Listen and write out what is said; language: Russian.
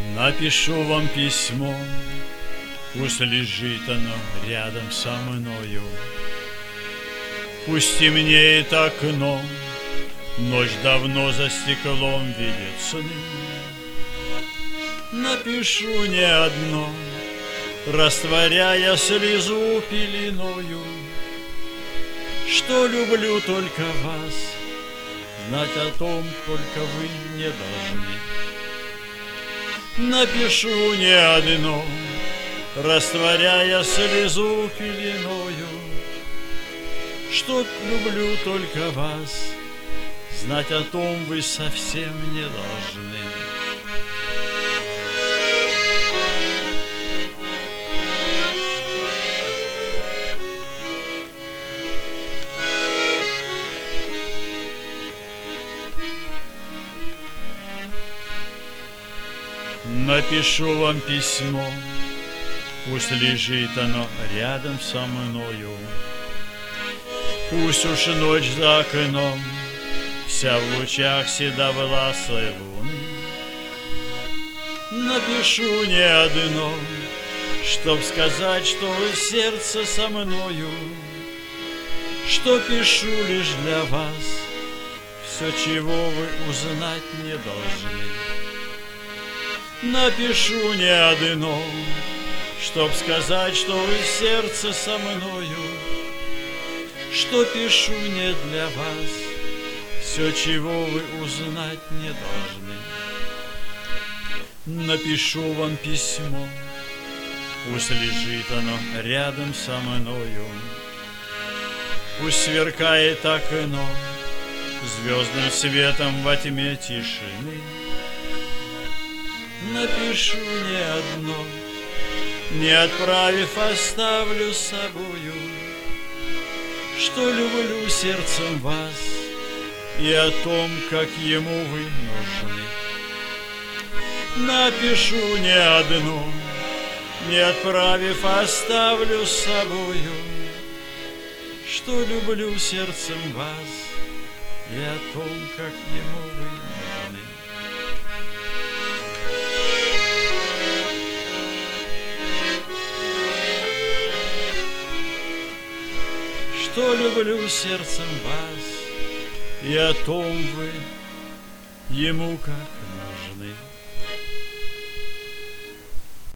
Напишу вам письмо, пусть лежит оно рядом со мною. Пусть темнеет окно, ночь давно за стеклом видит сны. Напишу не одно, растворяя слезу пеленою, что люблю только вас, знать о том только вы не должны. Напишу не одно, растворяя слезу пеленою, что люблю только вас, знать о том вы совсем не должны. Напишу вам письмо, пусть лежит оно рядом со мною. Пусть уж ночь за окном вся в лучах седовласой луны. Напишу не одно, чтоб сказать, что вы в сердце со мною, что пишу лишь для вас все, чего вы узнать не должны. Напишу не одно, чтоб сказать, что вы в сердце со мною, что пишу не для вас все, чего вы узнать не должны. Напишу вам письмо, пусть лежит оно рядом со мною. Пусть сверкает окно звездным светом во тьме тишины. Напишу не одно, не отправив, оставлю с собою, что люблю сердцем вас и о том, как ему вы нужны. Напишу не одно, не отправив, оставлю с собою, что люблю сердцем вас и о том, как ему вы нужны. Что люблю сердцем вас и о том вы ему как нужны.